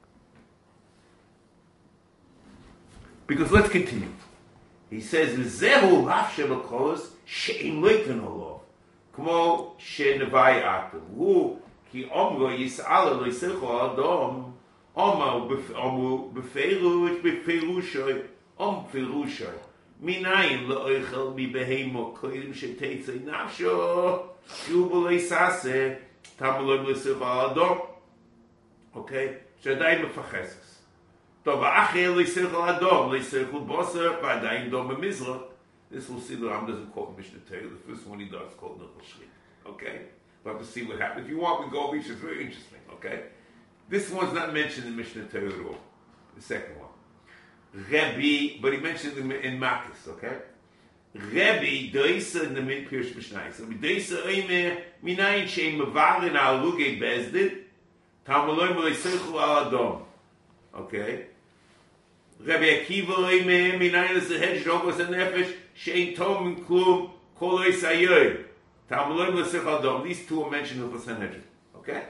Because let's continue. He says, "Zehu rafshe b'kos she'im loiken olov." כמו שנביא אתם, הוא כי אומרו יסעלה לא יסחו האדום, אומרו בפירוש, בפירושוי, אומ פירושוי, מניין לא אוכל מבהמו, קודם שתצא נפשו, שהוא בו לא יסעשה, תמו לא יסחו האדום. אוקיי? שעדיין מפחסס. טוב, האחר לא יסחו האדום, לא יסחו בוסר, ועדיין דום במזרח. This we'll see the Ram doesn't quote Mishnah Torah. The first one he does quote Nechel Shri. Okay? We'll have to see what happens. If you want, we go over each. It's very interesting. Okay? This one's not mentioned in Mishnah Torah at all. The second one. Rebbe, but he mentioned it in, in Makis. Okay? Rebbe, Doisa in the mid Pirush Mishnah. So, Doisa Oimer, Minayin Shein Mavarin al Lugei Bezdid, Tamaloim Leisechu al Adom. Okay? Rabbi Akiva Oimer, Minayin Lesehej Jogos HaNefesh, Shein Tom and Klum, Koloi Sayoy. Tamaloim Lesech Adom. These two are mentioned in the Sanhedrin. Okay?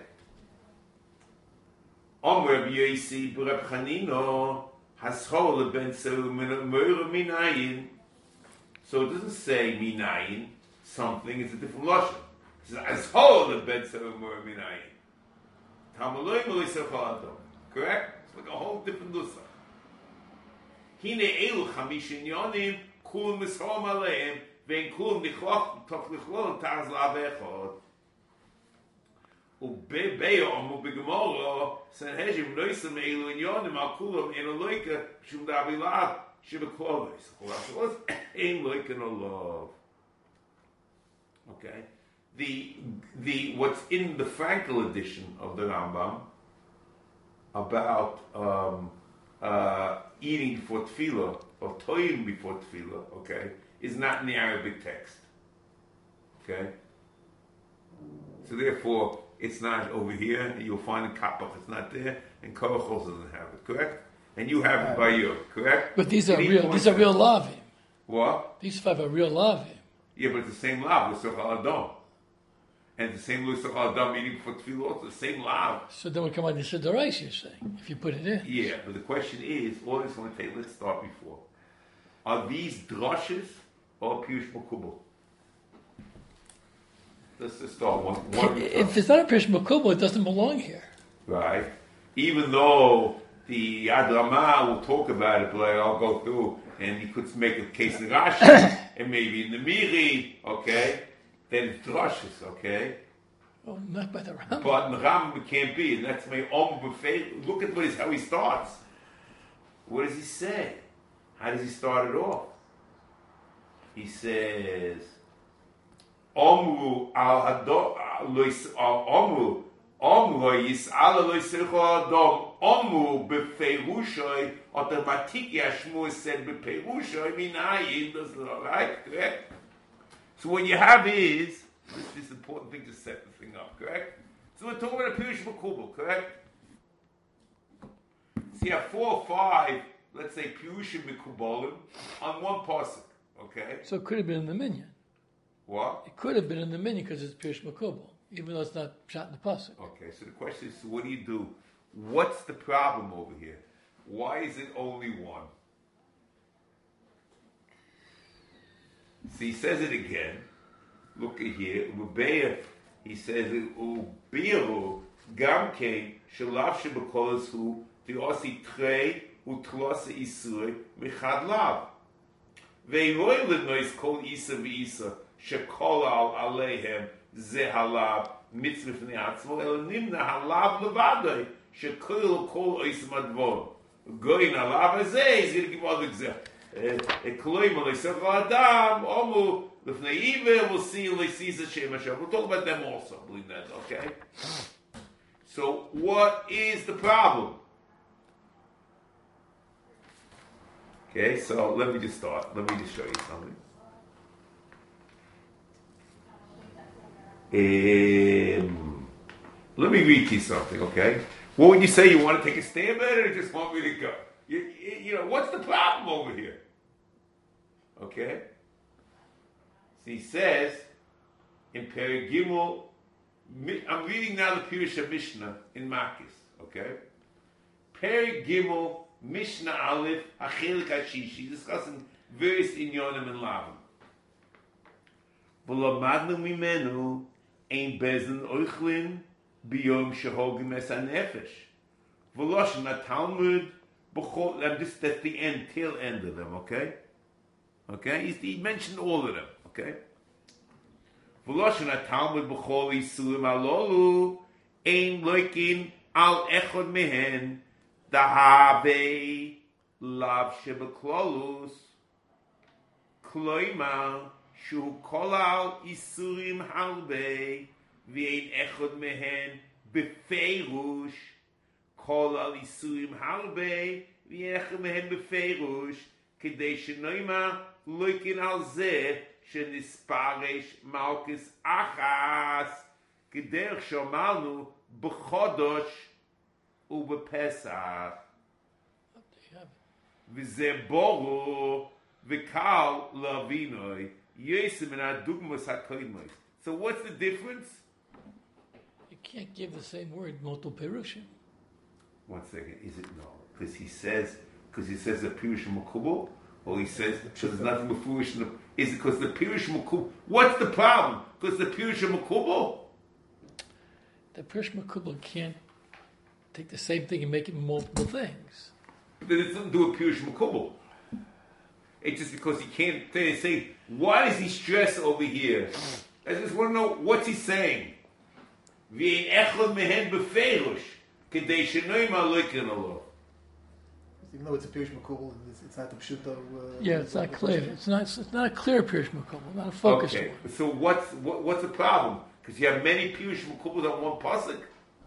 Om Rabbi Yosi, Rabbi Chanino, Hashol Ben Seru Meira Minayin. So it doesn't say Minayin, something, it's a different Lashon. It says Hashol Ben Seru Meira Minayin. Tamaloim Lesech Adom. Correct? It's like a whole different Lusa. Hine elu chamishin yonim kulum mishom aleim vein kulum nichloch toch lichlon taz lavechod ubebeyom ubegmoro sanhejim noisem elu yonim al kulum in aloika shum davilav shibaklovis cholasos ein loika no love. Okay, the the what's in the Frankel edition of the Rambam about um, uh, eating before tefillah or toying before tefillah, okay, is not in the Arabic text. Okay? So therefore, it's not over here, and you'll find in Kapach it's not there, and Korach also doesn't have it, correct? And you have it by you, correct? But these are It real. These are real lavim. What? These five are real lavim. Yeah, but it's the same lav, L'soch al-Adom. And the same L'soch al-Adom eating before tefillah, also the same lav. So then we come on to Siddurais, you're saying, if you put it in. Yeah, but the question is, all this want to take, let's start before. Are these drushes or Pirush Makubal? Let's just start one. one If it's not a Pirush Makubal, it doesn't belong here. Right. Even though the Yad Ramah will talk about it, but I'll go through, and he could make a case in Rashi, and maybe in the Miri, okay? Then it's drushes, okay? Oh, not by the Rambam. But in the Rambam it can't be, and that's my own buffet. Look at what is, how he starts. What does he say? How does he start it off? He says, Omru al hadom Omru Omru yis'ala lo yisircho adom Omru b'feirushoi automatic Yashmu said b'feirushoi minayin, does it, right? Correct? So what you have is, this is the important thing to set the thing up, correct? So we're talking about a Pirush Makubal, correct? So you have four or five, let's say, Pirushim Mikubalim on one pasuk, okay? So it could have been in the Minyan. What? It could have been in the Minyan because it's Pirush Makubal. even though it's not shot in the pasuk. Okay, so the question is, what do you do? What's the problem over here? Why is it only one? So he says it again. Look at here. Ubeya, he says, Ubeyahu gamkein shelav shebekolas hu ti'osi trei u'tlosa isur michad lav. Ve'iroi l'nois kol isa v'isa shekol al aleihem ze halav mitzvah f'nei atzmo el nimna halav levadoi shekol kol oisam advon. Goin halav hazeh, he's going to give all the examples. Ekloim aleisach adam omu l'fnei iver we'll see leisisa shem Hashem. We'll talk about them also. Believe that, okay? So, what is the problem? Okay, so let me just start. Let me just show you something. Um, let me read you something, okay? What would you say? You want to take a stab at it, or just want me to go? You, you, you know, what's the problem over here? Okay? So he says, in Perigimel, I'm reading now the Pirush Mishnah in Makis, okay? Perigimel, Mishnah Aleph, Achelik Hashishi, discussing various inyonim and lavim. V'lamadnu mimenu, ein bezin oichlin, biyom shehogim es hanefesh. V'loshen ha-Talmud, I'm just at the end, tail end of them, okay? Okay? He's, he mentioned all of them, okay? V'loshen ha-Talmud b'chol isurim alolu ein loikin al echod mehen dahabe lav shebeklolus kloima shu kol al isurim halbe v'ein echod mehen befeirush kol al isurim halbe v'ein mehen befeirush kedei shenoima loikin al zeh שנספרש מלכס אחס כדרך שאמרנו בחודש ובפסח וזה בורו וקל לאבינוי יסם מן הדוגמוס הקודמות. So what's the difference? You can't give the same word multiple perushim. One second, is it no? Because he says, because he says the pirush makubal. Well, he says there's nothing mafurish in the. Is it because the pirush makubal? What's the problem? Because the pirush makubal. The pirush makubal can't take the same thing and make it multiple things. Then it's nothing to do with pirush makubal. It's just because he can't. They say, why does he stress over here? I just want to know what's he saying. V'ein echad mehen befeirush kedei shenoima loikin alo. Even though it's a Pirush Makubal, it's, it's not the Pshuto. Uh, Yeah, it's not clear. It's not. It's not a clear pirush makubal, not a focused Okay, one. so what's what, what's the problem? Because you have many pirush makubals on one pasuk.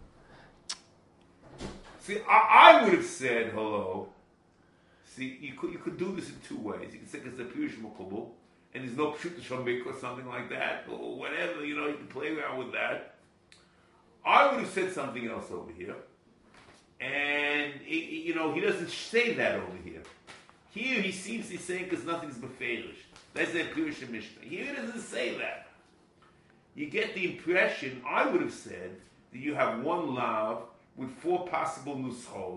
See, I, I would have said hello. See, you could you could do this in two ways. You can say it's a pirush makubal, and there's no pshuta shambik or something like that, or whatever. You know, you can play around with that. I would have said something else over here. And, he, you know, he doesn't say that over here. Here he seems to be saying because nothing's befeirish. That's the Pirush Mishnah. Here he doesn't say that. You get the impression, I would have said, that you have one lav with four possible nuschos.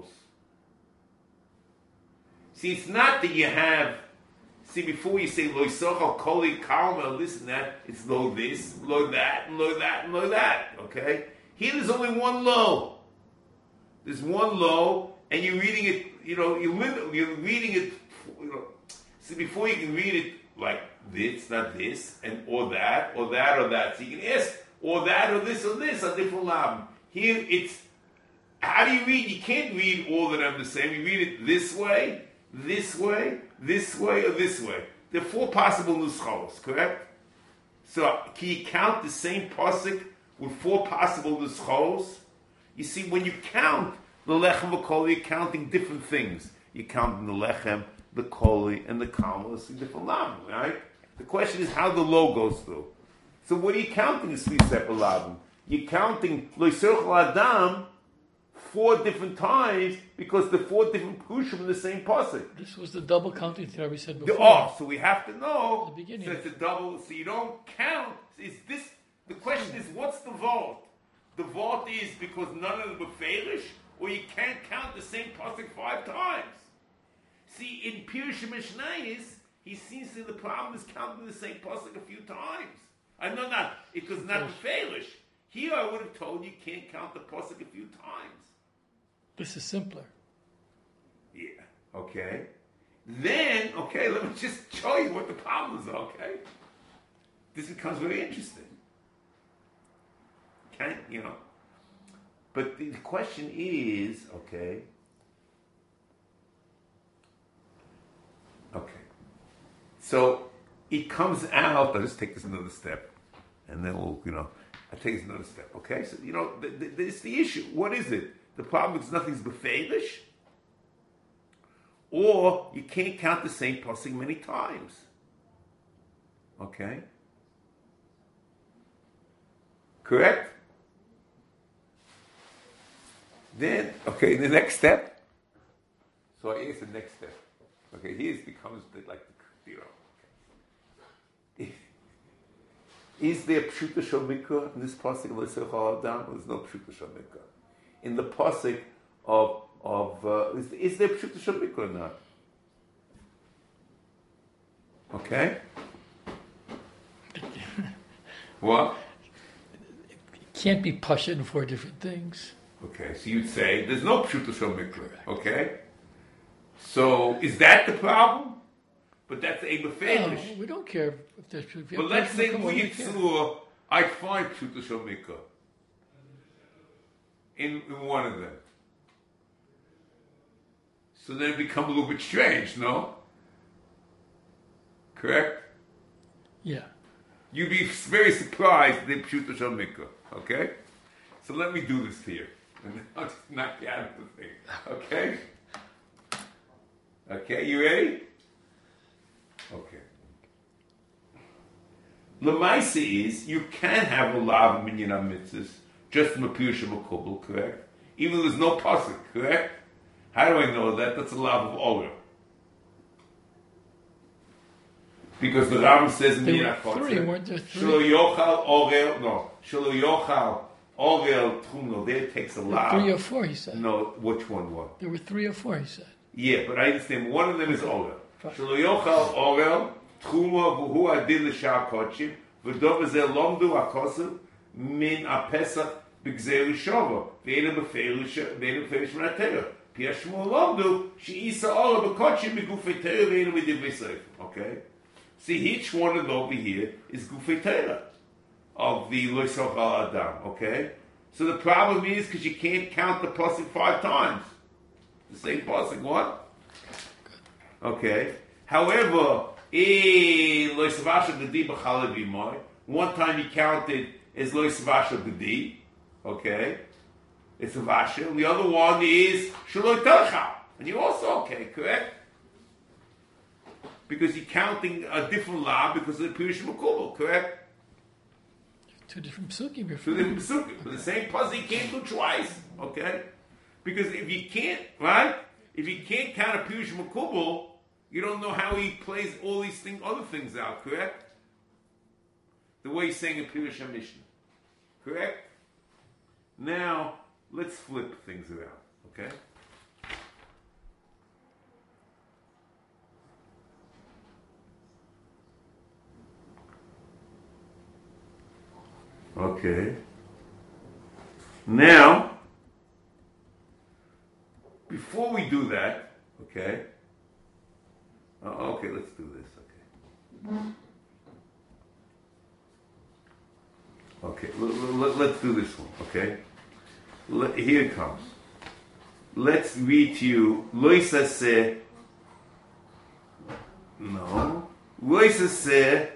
See, it's not that you have, see, before you say, lo yisochal koli kalma, this and that, it's lo this, lo that, and lo that, and lo that, okay? Here there's only one lo. There's one low, and you're reading it, you know, you're, you're reading it, you know, see, before you can read it like this, not this, and or that, or that, or that. So you can ask, or that, or this, or this, a different lam. Here, it's, how do you read? You can't read all of them the same. You read it this way, this way, this way, or this way. There are four possible nuschos, correct? So, can you count the same pasuk with four possible nuschos? You see, when you count the lechem v'koli, you're counting different things. You're counting the lechem, the koli, and the kalmas in different lavim, right? The question is how the lo goes through. So what are you counting as three separate lavim? You're counting lo yisochal adam four different times because the four different pushim in the same pasuk. This was the double counting theory we said before. Oh, so we have to know. The beginning. So it's a double. So you don't count. Is this The question is, what's the vault? The vault is because none of them are failish, or you can't count the same pasuk five times. See, in Pirush Mishnayis, he seems to the problem is counting the same pasuk a few times. I know not, because not the failish. Here I would have told you can't count the pasuk a few times. This is simpler. Yeah, okay. Then, okay, let me just show you what the problems are, okay? This becomes very interesting. Can't, you know. But the question is, okay, okay. So it comes out, I'll just take this another step, and then we'll, you know, I'll take this another step, okay? So, you know, th- th- this is the issue. What is it? The problem is nothing's befeilish, or you can't count the same pasuk many times, okay? Correct? Then, okay, the next step. So here's the next step. Okay, here's becomes the, like the, you know. Okay. Is there pshuta shel mikra in this pasuk of L'Seichel Adam? There's no pshuta shel mikra. In the pasuk of of uh, is, is there pshuta shel mikra or not? Okay. What? It can't be pasha in four different things. Okay, so you'd say there's no pshuta shel mikra. Okay, so is that the problem? But that's a befeilish. No, we don't care if there's pshuta. But let's say Yitzur, I find pshuta shel mikra in, in one of them. So then it becomes a little bit strange, no? Correct? Yeah. You'd be very surprised that pshuta shel mikra. Okay, so let me do this here. And I'll just knock you out of the thing. Okay? Okay, you ready? Okay. Lemaisa is, you can have a lav minyan mitzvahs, just from a pirush of a kubel, correct? Even though there's no pasuk, correct? How do I know that? That's a lav of orel. Because the Rambam says in There Minyan were three, weren't there three? Shelo yochal orel, no. Shelo yochal orel tchumno. There it takes a lav. Three or four, he said. No, which one was? There were three or four, he said. Yeah, but I understand. One of them is orel. Fine. Shelo yochal orel tchuma v'hu adil l'shar kodshim v'dov v'zeh lomdu hakosev min apesach b'gzei rishova v'ena b'feilish v'ena b'feilish v'natera pi hashmur lomdu she'isa orel b'kodshim b'gufei tera v'ena b'divrei sefer. Okay? See, each one of them over here is Gufei Torah of the L'Seichel Adam, okay? So the problem is because you can't count the pasuk five times. The same pasuk, what? Okay. However, one time he counted as L'Savasha Gedi, okay? It's a Vasha. And the other one is Shaloi Tercha. And you're also okay, correct? Because you're counting a different law because of the Pirush Makubal, correct? Two different psukim. You're Two different psukim. But the same puzzle you can't do twice, okay? Because if you can't, right? If you can't count a Pirush Makubal, you don't know how he plays all these things, other things out, correct? The way he's saying a Pirush HaMishnah, correct? Now, let's flip things around, okay? Okay. Now, before we do that, okay. Uh, okay, let's do this. Okay. Okay, l- l- let's do this one. Okay. L- here it comes. Let's read to you. Loisa se. No. Loisa se.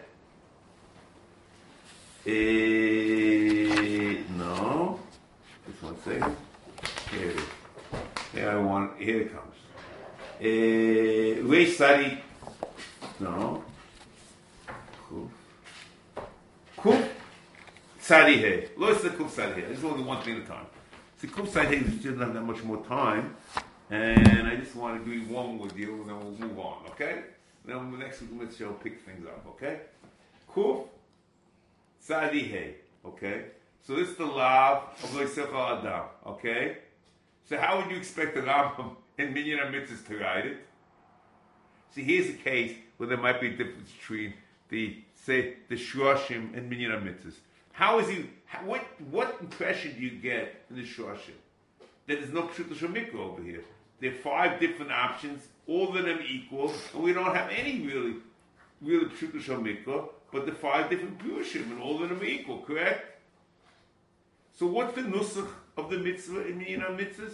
Uh, no. Just one second. Here it is. Here I want. Here it comes. Uh, Reish Sadi. No. Kuf. Kuf Sadi He. Lois the Kuf Sadi He. I just want to do one thing at a time. See, Kuf Sadi He doesn't have that much more time, and I just want to do one with you, and then we'll move on. Okay? Then next week let's show pick things up. Okay? Kuf Sadi He. Okay? So this is the lav of Loisechal Adam. Okay? So how would you expect the Rambam in Minyan HaMitzvahs to write it? See, here's a case where there might be a difference between the, say, the Shroshim and Minyan HaMitzvahs. How is he, how, what, what impression do you get in the Shroshim? That there's no Pshuto Shemikra over here. There are five different options, all of them equal, and we don't have any really, really Pshuto Shemikra, but the five different Purushim, and all of them are equal, correct? So what's the nusach of the mitzvah in Minyan HaMitzvahs?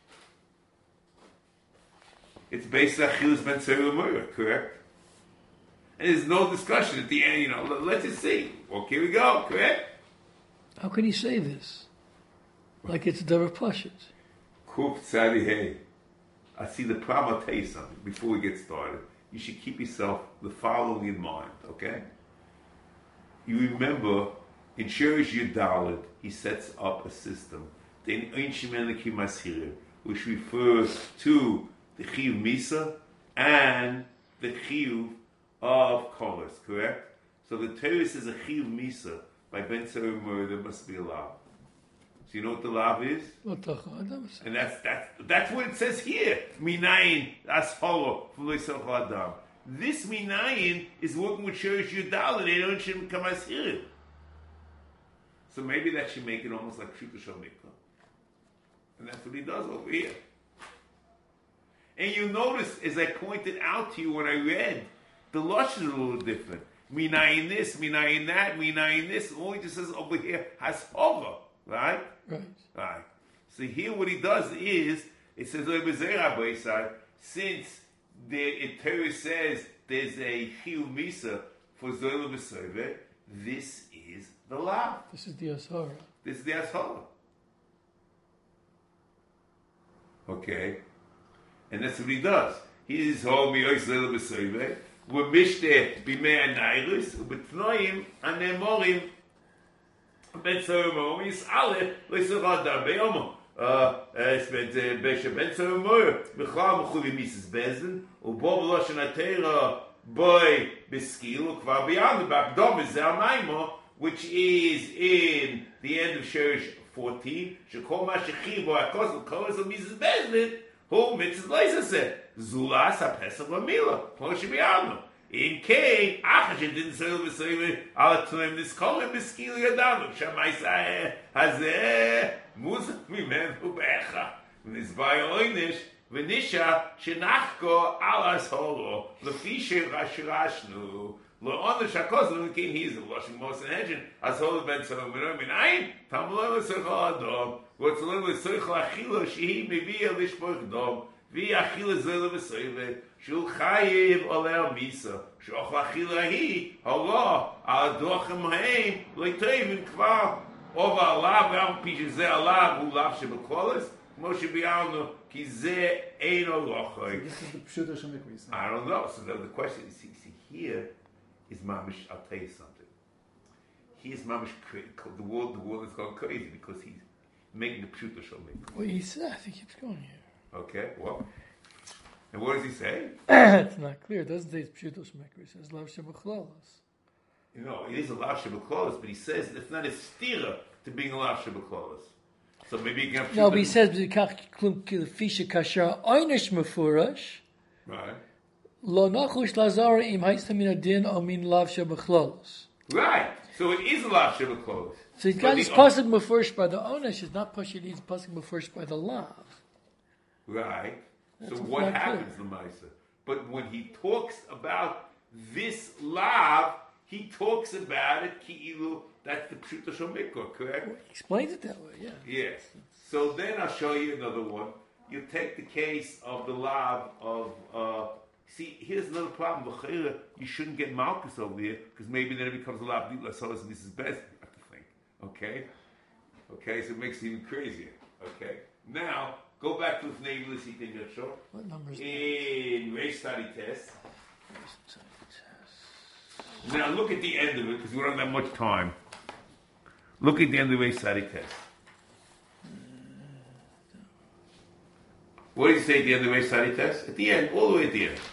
It's based on Achilles ben Tzerah, correct? And there's no discussion at the end, you know, let's just see. Okay, here we go, correct? How can he say this? Like it's Deborah Pashit. Kuf Tzadi Hey. I see the problem. I'll tell you something before we get started. You should keep yourself the following in mind, okay? You remember, in Shirish Yudalit, he sets up a system, the Ein Shemen Mashirim, which refers to the Chiyuv Misa and the Chiyuv of Kolos, correct? So the Torah says a Chiyuv Misa by Ben Tzerah Murder, there must be a lav. So you know what the lav is? And that's that's that's what it says here. Minayin asholo v'loisachal adam. This minayin is working with Shirish Yudal, and they don't shouldn't come as here. So maybe that should make it almost like Pshuto Shemikra. And that's what he does over here. And you notice, as I pointed out to you when I read, the lush is a little different. Minayin this, minayin that, minayin this. All he just says over here has over. Right? Right. Right. So here what he does is, it says, since the Torah says there's a Chiyuv Misa for Zoyla B'Soveh, this is the law. This is the Ashara. This is the Ashara. Okay? And that's what he does. He is home Zoyla B'Soveh, U'mishte B'mei Anayrus, U'b'tnoim Anemorim, Ben Tzerah Yis'ale Loisachal Adam Be'omo. Es mit Besha Ben Tzerah B'chal M'chuvi Mises Bezdin U'bo B'loshen HaTeira Boi B'skil U'kvar B'yam B'akdom Is Zer Maimo, which is in the end of Shirish fourteen. Shekol Ma Shechiv Bo HaKos L'Kolos Mises Bezdin Hu Mitzvah Loisaseh Zulas HaPesach L'Mila P'lo Sheb'yam. In K, Achash didn't say the same all the time. This column is skill Yadam. Shamai say Hazeh Musa Mimen Ubecha. This by Oynish Venisha Shenachko Alas Holo Lefishe Rashirashnu Lo on the Shakos and came he's the washing most and hedging as Holo Ben Salomon in Ain Tamlo Sechal Adam. What's a little Sechal Achilo Shehi maybe a Lishboch Dom. Vi Achilo Zela Vesove. Shul chayiv oleh misa. Shoch achila hi halo al dochem haim leitayim kvar over alav al pishze alav ulav shebekolas Moshe bialno ki ze eino lochoy. This is the Pshuto Shemikra. I don't know. So the, the question is, see, see, here is mamish. I'll tell you something. Here's mamish. The world, the world is going crazy because he's making the Pshuto Shemikra. Well, he said, I think he keeps going here. Okay, well. And what does he say? It's not clear. It doesn't say it's Pshuto Shemikra. It says Lav Shebachlolos. You know, it is a Lav Shebachlolos, but he says it's not a stira to being a Lav Shebachlolos. So maybe you can have No, but he says B'zikach klum kilfisha kasher oynish mefurash. Right. Lo nachush lazara im haistamina din o min Lav Shebachlolos. Right. So it is a Lav Shebachlolos. So he's got his pasuk mefurish by the oynish. It's not pasuk. He's pasuk mefurish by the Lav. Right. That's so what happens, the Maisa? But when he talks about this lav, he talks about it ki'ilu. That's the Pshuto Shemikra, correct? Well, he explains it that way, yeah. Yes. So then I'll show you another one. You take the case of the lav of. Uh, see, here's another problem. You shouldn't get Malchus over here because maybe then it becomes a lav d'ila solas and this is best. I have to think. Okay. Okay. So it makes it even crazier. Okay. Now. Go back to the name of the thing that show. What number is in race study test. Now look at the end of it because we don't have much time. Look at the end of the race study test. What does he say at the end of the race study test? At the end, all the way at the end.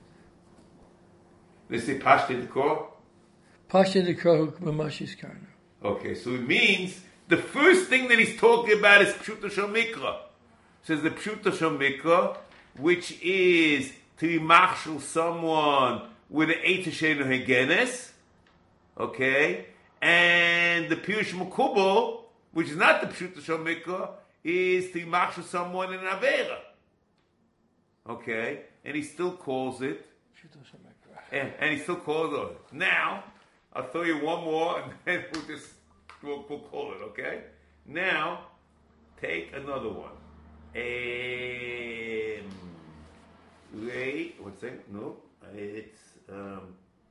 They say Pashte the Kor. Pashte the Kor Mamashis Karna. Okay, so it means the first thing that he's talking about is Pshuto Shel Mikra. Says the Pshuto Shel Mikra, which is to be machshel someone with an Eitz Sheinu Hegenes, okay, and the Pirush Mekubal, which is not the Pshuto Shel Mikra, is to be machshel someone in an Avera, okay, and he still calls it, and, and he still calls it. Now, I'll throw you one more, and then we'll just we'll, we'll call it, okay? Now, take another one. Um, wait, what's that? No, it's um,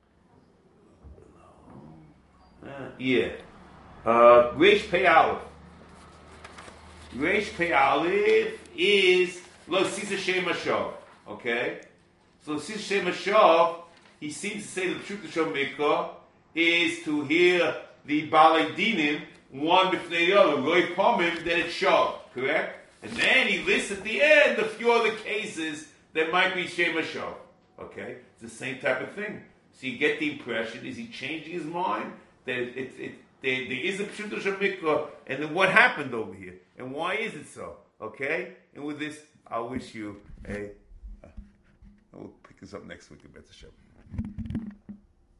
uh, yeah. Uh, Reish Pei Aleph. Reish Pei Aleph is Lo Sisa Shem Hashav. Okay, so Sisa Shem Hashav, he seems to say the Pshuto Shel Mikra is to hear the Balei Dinim one before the other, Roy Pomim, that it's Shav, correct? And then he lists at the end a few other cases that might be Shem Hashav. Okay? It's the same type of thing. So you get the impression, is he changing his mind? That it, it, it, there, there is a Pshuto Shel Mikra, and then what happened over here? And why is it so? Okay? And with this, I wish you a... Uh, we'll pick this up next week. Better show.